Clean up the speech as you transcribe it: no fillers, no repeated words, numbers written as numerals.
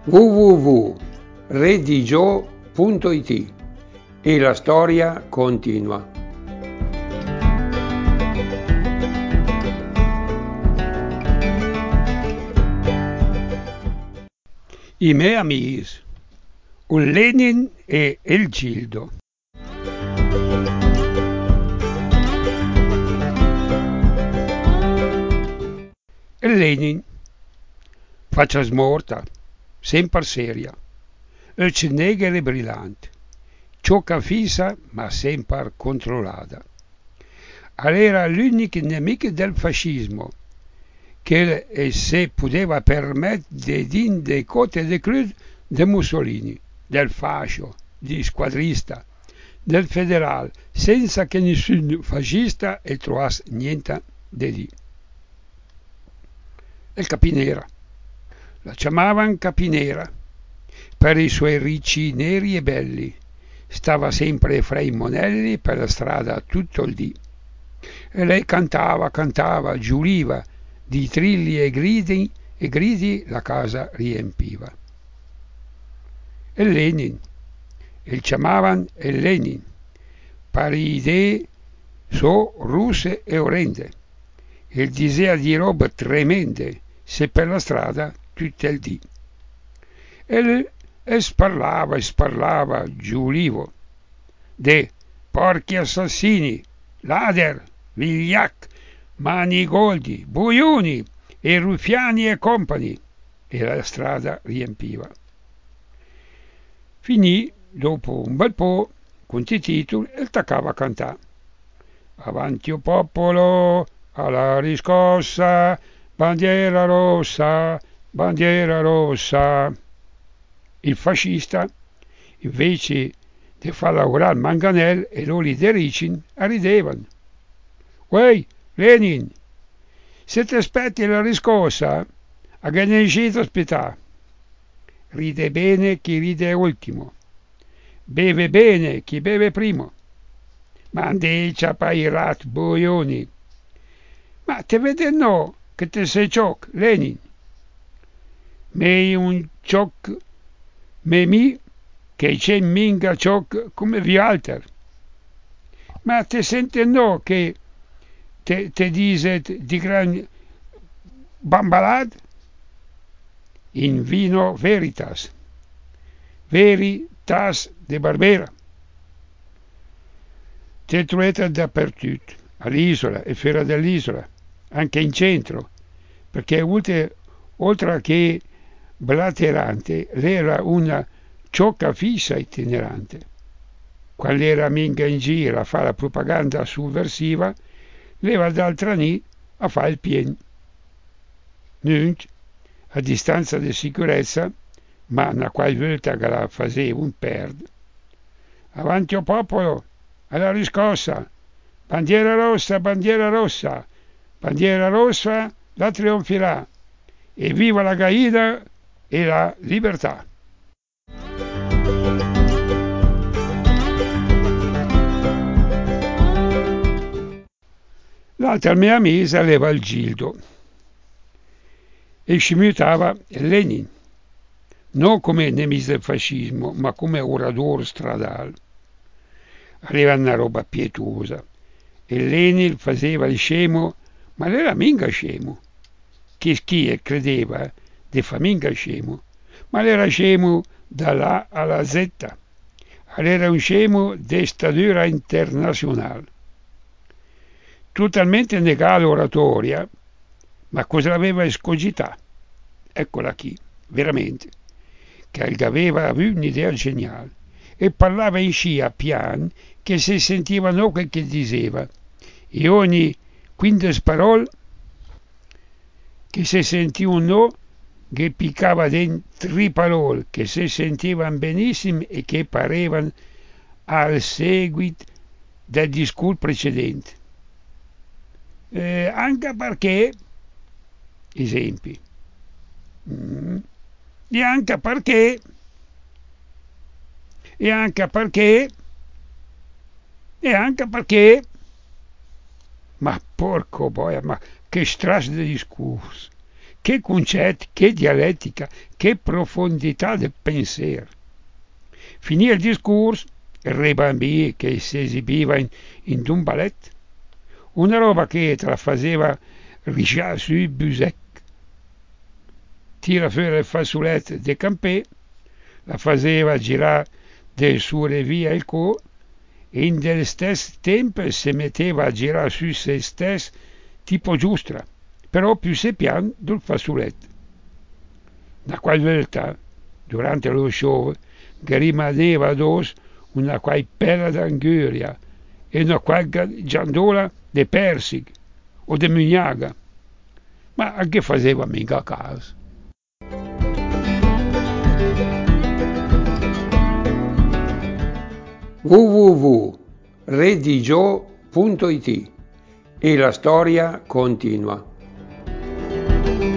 www.redigio.it e la storia continua. I miei amici, un Lenin e il Gildo. Lenin, faccia smorta, sempre seria, occhi negri brillanti, ciocca fissa ma sempre controllata. Era l'unico nemico del fascismo, che se poteva permettere dei cote de crud di Mussolini, del fascio, di squadrista, del federale, senza che nessun fascista trovasse niente di lì. Il Capinera. La chiamavano Capinera per i suoi ricci neri e belli. Stava sempre fra i monelli per la strada tutto il dì. E lei cantava, giuriva, di trilli e gridi la casa riempiva. E Lenin. Il chiamavano Lenin per idee russe e orrende. Il diceva di robe tremende se per la strada tutto il dì. E sparlava, giurivo, de porchi assassini, ladder, vigliac, manigoldi, buioni e ruffiani e compagni, e la strada riempiva. Finì, dopo un bel po', con i titoli, e attaccava a cantare. Avanti o popolo, alla riscossa, bandiera rossa, bandiera rossa. Il fascista, invece di far lavorare Manganel e l'Oli de Ricin, ridevano. Uè, Lenin, se ti aspetti la riscossa, a che ne uscite ospitare? Ride bene chi ride ultimo, beve bene chi beve primo. Mandicia pairat buioni. Ma te vede no che te sei cioc, Lenin? Mei un cioc, me mi, che c'è minga cioc come vi alter. Ma te sente no che te dice di gran bambalad? In vino veritas de Barbera. Te trovate dappertutto, all'isola e fuori dall'isola, anche in centro, perché oltre che blaterante, era una ciocca fissa itinerante. Quando era minga in giro a fare la propaganda sovversiva, leva d'altra nì a fare il pien. Nunt, a distanza di sicurezza, ma una qualche volta che la faceva un perd. Avanti o popolo, alla riscossa, bandiera rossa, bandiera rossa, bandiera rossa, la trionfirà, e viva la Gaida e la libertà. L'altra mia amica aveva il Gildo e scimitava Lenin, non come nemico del fascismo, ma come oratore stradale. Aveva una roba pietosa e Lenin faceva il scemo, ma non era minga scemo. Chi credeva di fa minga scemo, ma era scemo dalla A alla Z. Era un scemo di statura internazionale. Totalmente negale oratoria, ma cosa l'aveva escogità? Eccola qui, veramente, che aveva un'idea geniale e parlava in scia pian che si sentiva no quel che diceva e ogni 15 parole che si sentiva un no che piccava dentro 3 parole che si sentivano benissimo e che parevano al seguito del discorso precedente. Anche perché, esempi, e anche perché, e anche perché, e anche perché, ma porco boia, ma che strass di discorso, che concetti, che dialettica, che profondità del pensiero. Finì il discorso, il re Bambì che si esibiva in un ballet, una roba che te la faceva Richard su Busec. Tira fuori il fazzoletto de Campé, la faceva girare del suo revia il co, e in dello stesso tempo si metteva a girare su se stesso tipo giustra, però più se pian del fazzoletto. Da quella volta, durante lo show, che rimaneva addosso una quai pella d'anguria e una qualche giandola di persico o di mugnaga, ma a che faceva mica caso. www.redigio.it e la storia continua.